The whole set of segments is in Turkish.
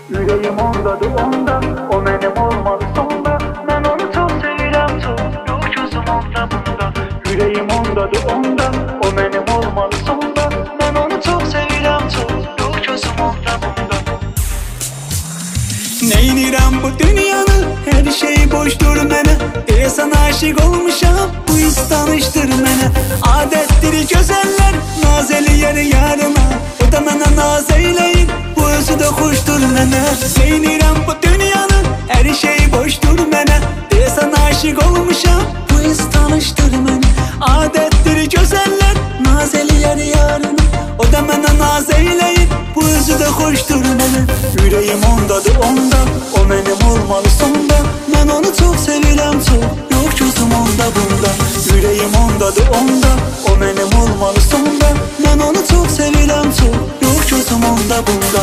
Yüreğim ondadır onda, o benim olmalı sonda. Ben onu çok sevirəm çok, yok gözüm onda bunda. Yüreğim ondadır onda, o benim olmalı sonda. Ben onu çok sevirəm çok, yok gözüm onda bunda. Neynirəm bu dünyanı, her şey boşdur mənə. Deyəsən aşık olmuşam, bu his tanışdır mənə. Adətdir gözəllər, naz eləyər yarına. O da mənə naz eyləyir, bu özü də xoşdur mənə. Neynirəm bu dünyanı, her şey boşdur mənə. Deyəsən aşık olmuşam, bu his tanışdır mənə. Adətdir gözəllər, naz eləyər yarına. O da mənə naz eyləyir, bu özü də xoşdur mənə. Yüreğim ondadır onda, o benim olmalı sonda. Ben onu çok sevirəm çok, yok gözüm onda bunda. Yüreğim ondadır onda, o benim olmalı sonda. Ben onu çok sevirəm çok, yok gözüm onda bunda.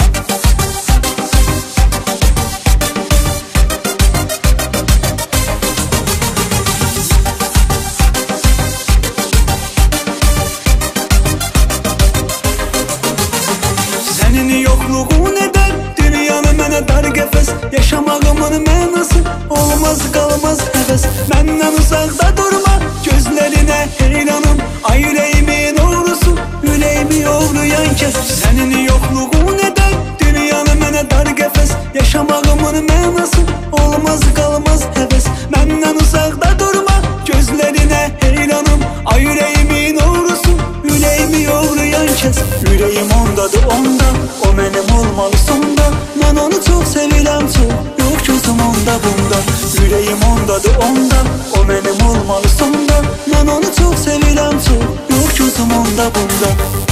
Senin yokluğun eder dünyanı mənə dar qəfəs. Yaşamağımın mənası olmaz qalmaz həvəs. Məndən uzaqda durma, gözlərinə heyranım. Ay yüreğimin oğrusu, yüreğimi oğruyan kəs. Senin yokluğun eder dünyanı mənə dar qəfəs. Yaşamağımın mənası olmaz qalmaz həvəs. Məndən uzaqda durma, gözlərinə heyranım. Ay yüreğimin oğrusu, yüreğimi oğruyan kəs. Yüreğim ondadır onda, o benim olmalı sonda. Ben onu çok sevirəm çok, yok gözüm onda bunda. Yüreğim ondadır onda, o benim olmalı sonda. Ben onu çok sevirəm çok, yok gözüm onda bunda.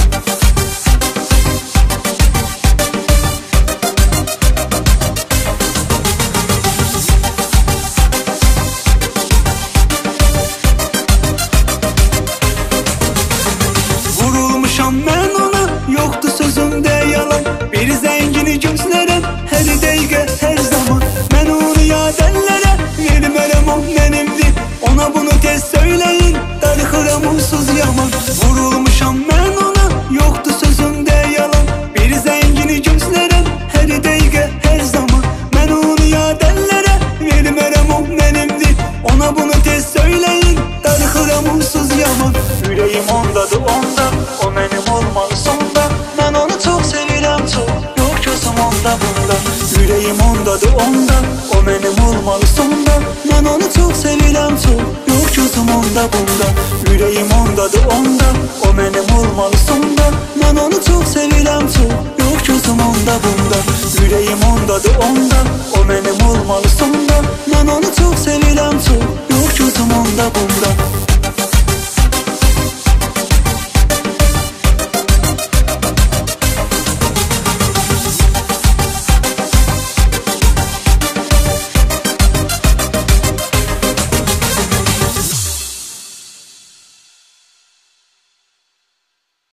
Vurulmuşam mən ona, yoktu sözümdə yalan. Bir zəngini gözlərəm, hər dəqiqə, hər zaman. Mən onu yadəllərə vermərəm, o mənimdir. Ona bunu tez söyləyin, darıxıram onsuz yaman. Vurulmuşam mən ona, yoktu sözümdə yalan. Bir zəngini gözlərəm, hər dəqiqə, hər zaman. Mən onu yadəllərə vermərəm, o mənimdir. Ona bunu tez söyləyin, darıxıram onsuz yaman. Yüreğim ondadır onda, o benim olmalı sonda. Ben onu çok sevirəm çok, yok gözüm onda bunda. Yüreğim ondadır onda, o benim olmalı sonda. Ben onu çok sevirəm çok, yok gözüm onda bunda. Yüreğim ondadır onda, o benim olmalı sonda.